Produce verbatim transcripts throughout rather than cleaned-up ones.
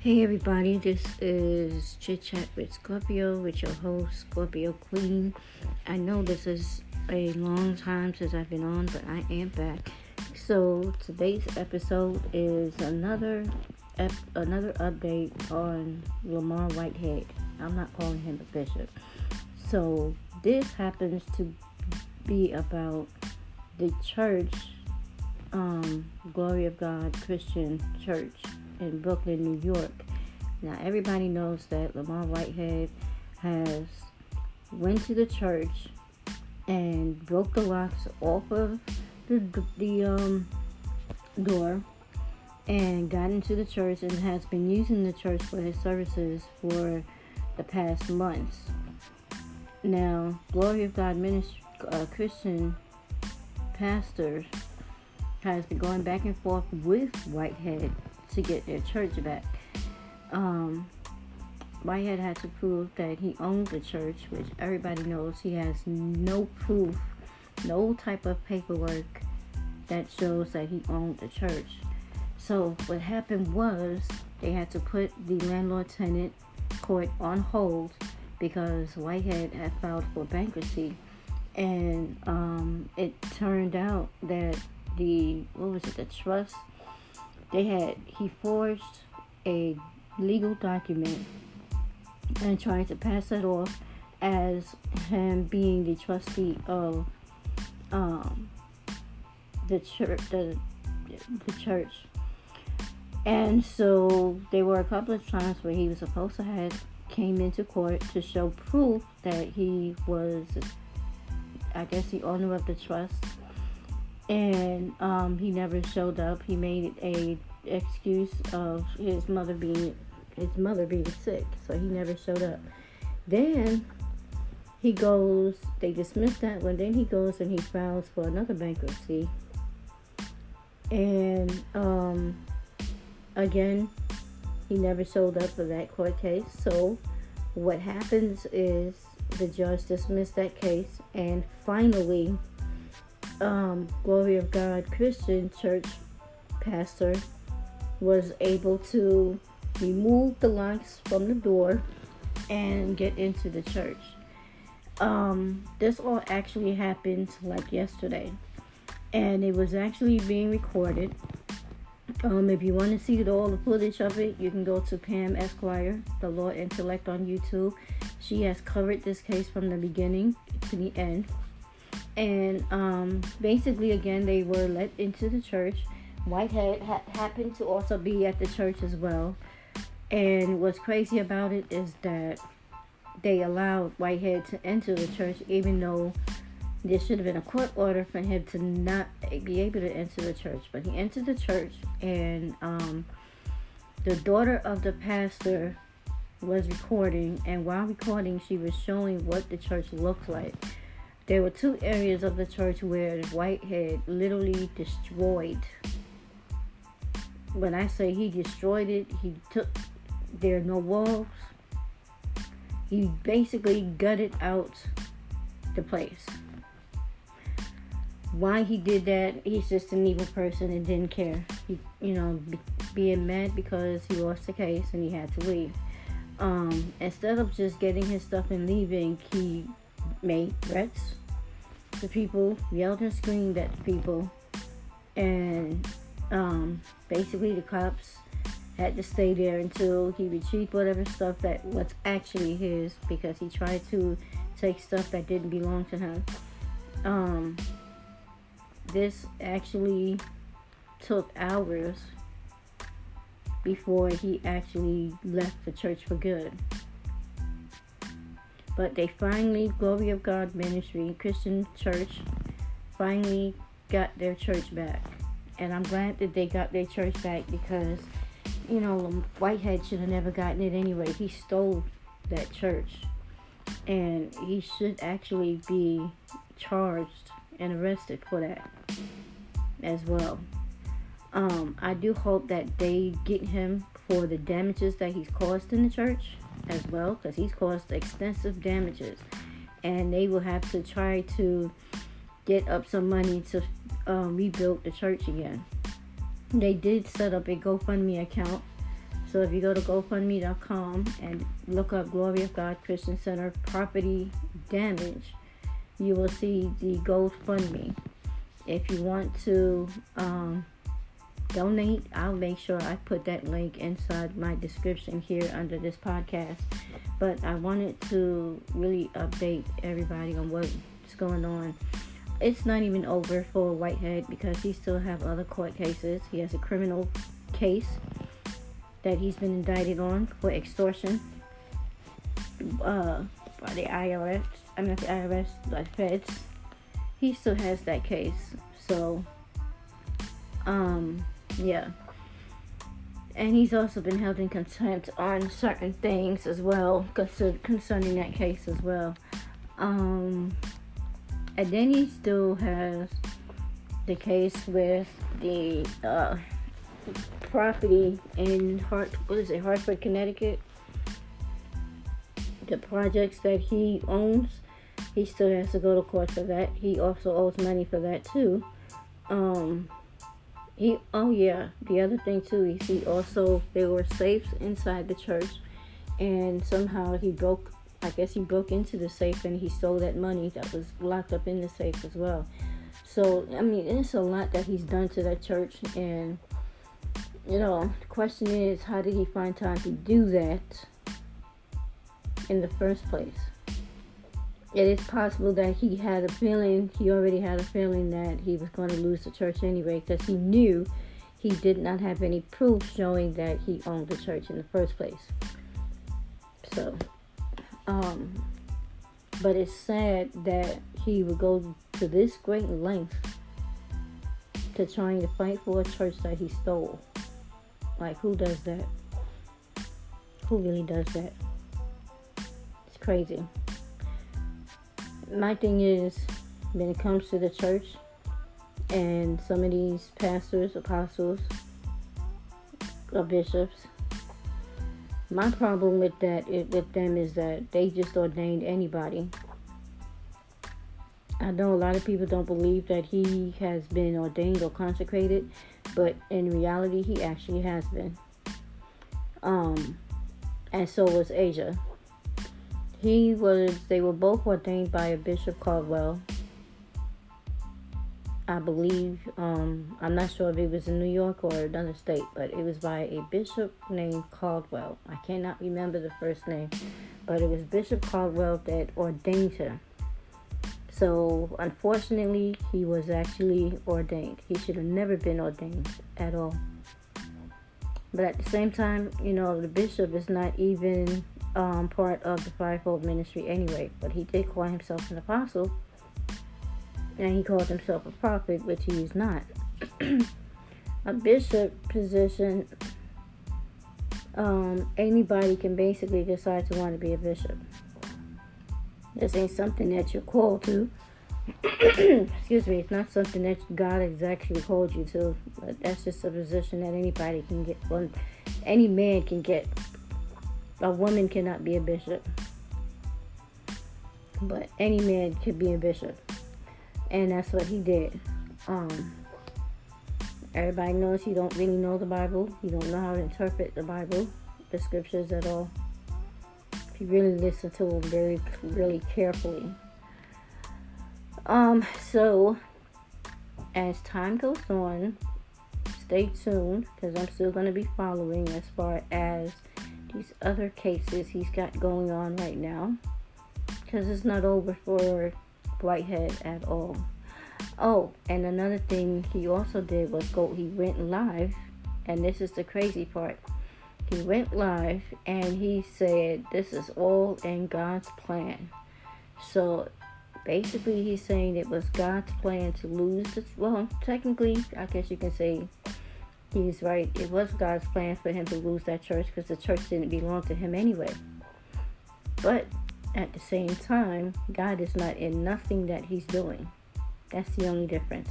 Hey everybody, this is Chit Chat with Scorpio with your host Scorpio Queen. I know this is a long time since I've been on, but I am back. So today's episode is another ep- another update on Lamar Whitehead. I'm not calling him a bishop. So this happens to be about the church, um, Glory of God Christian Church in Brooklyn, New York. Now everybody knows that Lamar Whitehead has went to the church and broke the locks off of the the um, door and got into the church and has been using the church for his services for the past months. Now, Glory of God Ministry, uh, Christian pastor has been going back and forth with Whitehead to get their church back. Um, Whitehead had to prove that he owned the church, which everybody knows he has no proof, no type of paperwork that shows that he owned the church. So what happened was they had to put the landlord-tenant court on hold because Whitehead had filed for bankruptcy, and um, it turned out that the what was it the trust they had he forged a legal document and tried to pass it off as him being the trustee of um, the church the, the church and so there were a couple of times where he was supposed to have came into court to show proof that he was, I guess, the owner of the trust, and um, he never showed up. He made a excuse of his mother being his mother being sick, so he never showed up. Then he goes, they dismissed that one. Then he goes and he files for another bankruptcy, and um, again, he never showed up for that court case. So what happens is the judge dismissed that case, and finally, um, Glory of God Christian Church pastor was able to remove the locks from the door and get into the church. Um, this all actually happened like yesterday, and it was actually being recorded. Um, if you want to see all the footage of it, you can go to Pam Esquire, the Law Intellect, on YouTube. She has covered this case from the beginning to the end. And um, basically, again, they were let into the church. Whitehead ha- happened to also be at the church as well. And what's crazy about it is that they allowed Whitehead to enter the church, even though there should have been a court order for him to not be able to enter the church. But he entered the church, and um, the daughter of the pastor was recording. And while recording, she was showing what the church looked like. There were two areas of the church where Whitehead literally destroyed. When I say he destroyed it, he took, there are no walls. He basically gutted out the place. Why he did that, he's just an evil person and didn't care. He, you know, be, being mad because he lost the case and he had to leave. Um, instead of just getting his stuff and leaving, he made threats to people, yelled and screamed at people, and um, basically the cops had to stay there until he retrieved whatever stuff that was actually his, because he tried to take stuff that didn't belong to him. Um, this actually took hours before he actually left the church for good. But they finally, Glory of God Ministry, Christian Church, finally got their church back. And I'm glad that they got their church back because, you know, Whitehead should have never gotten it anyway. He stole that church. And he should actually be charged and arrested for that as well. Um, I do hope that they get him for the damages that he's caused in the church as well, because he's caused extensive damages, and they will have to try to get up some money to um, rebuild the church again. They did set up a GoFundMe account, so So if you go to GoFundMe dot com and look up Glory of God Christian Center property damage, you will see the GoFundMe. If you want to um, donate, I'll make sure I put that link inside my description here under this podcast. But I wanted to really update everybody on what's going on. It's not even over for Whitehead because he still have other court cases. He has a criminal case that he's been indicted on for extortion uh, by the I R S. I'm not the I R S, the feds. He still has that case. So, um, yeah. And he's also been held in contempt on certain things as well, concerning that case as well. Um, and then he still has the case with the uh, property in Hart, what is it, Hartford, Connecticut. The projects that he owns, he still has to go to court for that. He also owes money for that too. Um, he, oh yeah, the other thing too is he also, there were safes inside the church, and somehow he broke, I guess he broke into the safe and he stole that money that was locked up in the safe as well. So, I mean, it's a lot that he's done to that church, and, you know, the question is, how did he find time to do that in the first place? It is possible that he had a feeling, he already had a feeling that he was going to lose the church anyway, because he knew he did not have any proof showing that he owned the church in the first place. So, um, but it's sad that he would go to this great length to trying to fight for a church that he stole. Like, who does that? Who really does that? It's crazy. My thing is, when it comes to the church and some of these pastors, apostles, or bishops, my problem with that, with them is that they just ordained anybody. I know a lot of people don't believe that he has been ordained or consecrated, but in reality, he actually has been. Um, and so was Asia. He was, they were both ordained by a Bishop Caldwell. I believe, um, I'm not sure if it was in New York or another state, but it was by a bishop named Caldwell. I cannot remember the first name, but it was Bishop Caldwell that ordained him. So, unfortunately, he was actually ordained. He should have never been ordained at all. But at the same time, you know, the bishop is not even um, part of the fivefold ministry anyway. But he did call himself an apostle. And he called himself a prophet, which he is not. A bishop position, um, anybody can basically decide to want to be a bishop. This ain't something that you're called to. Excuse me, it's not something that God has actually called you to. But that's just a position that anybody can get. Well, any man can get. A woman cannot be a bishop. But any man could be a bishop. And that's what he did. Um, everybody knows he don't really know the Bible. He don't know how to interpret the Bible, the scriptures at all. If you really listen to him very, really carefully. Um, so, as time goes on, stay tuned, because I'm still going to be following as far as these other cases he's got going on right now. Because it's not over for Whitehead at all. Oh, and another thing he also did was go, he went live, and this is the crazy part. He went live and he said this is all in God's plan. So basically he's saying it was God's plan to lose this. Well, technically, I guess you can say he's right. It was God's plan for him to lose that church because the church didn't belong to him anyway. But at the same time, God is not in nothing that he's doing. That's the only difference.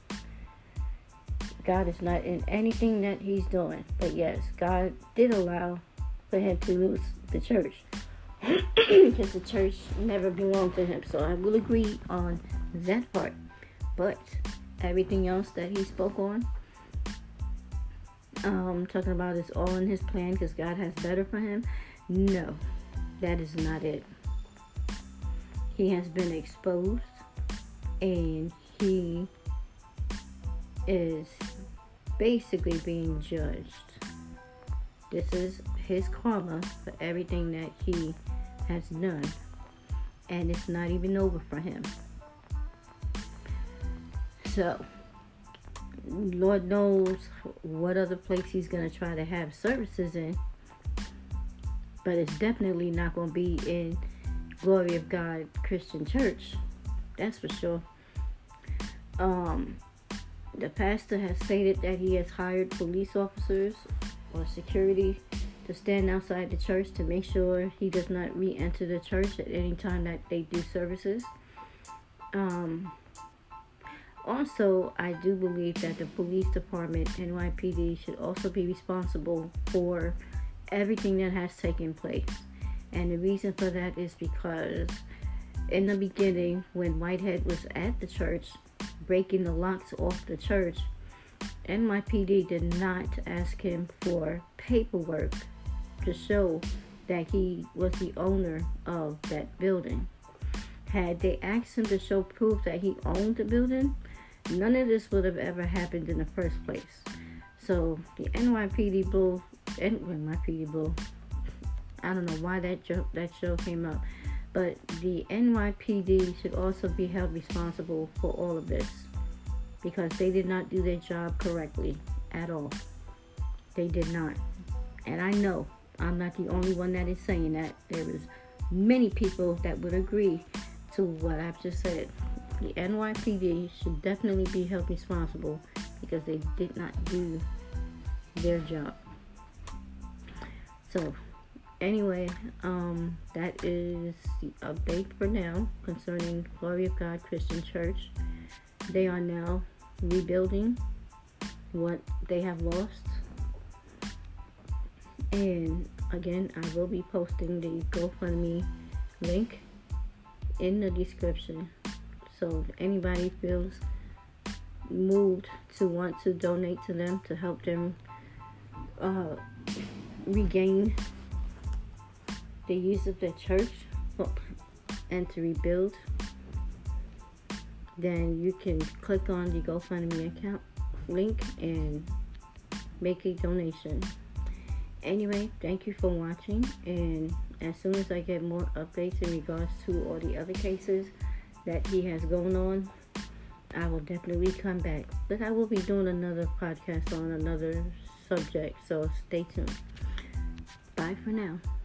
God is not in anything that he's doing. But yes, God did allow for him to lose the church. Because the church never belonged to him. So I will agree on that part. But everything else that he spoke on, um, talking about it's all in his plan because God has better for him. No, that is not it. He has been exposed and he is basically being judged. This is his karma for everything that he has done. And it's not even over for him. So, Lord knows what other place he's going to try to have services in. But it's definitely not going to be in Glory of God Christian Church. That's for sure. Um, the pastor has stated that he has hired police officers or security to stand outside the church to make sure he does not re-enter the church at any time that they do services. Um, also, I do believe that the police department, N Y P D, should also be responsible for everything that has taken place. And the reason for that is because in the beginning, when Whitehead was at the church, breaking the locks off the church, N Y P D did not ask him for paperwork to show that he was the owner of that building. Had they asked him to show proof that he owned the building, none of this would have ever happened in the first place. So the N Y P D bull, N Y P D bull, I don't know why that joke, that show came up, but the N Y P D should also be held responsible for all of this because they did not do their job correctly at all. They did not. And I know I'm not the only one that is saying that. There is many people that would agree to what I've just said. The N Y P D should definitely be held responsible because they did not do their job. So, anyway, um, that is the update for now concerning Glory of God Christian Church. They are now rebuilding what they have lost. And again, I will be posting the GoFundMe link in the description. So if anybody feels moved to want to donate to them to help them uh, regain the use of their church and to rebuild, then you can click on the GoFundMe account link and make a donation. Anyway, thank you for watching, and as soon as I get more updates in regards to all the other cases that he has going on, I will definitely come back. But I will be doing another podcast on another subject, so stay tuned. Bye for now.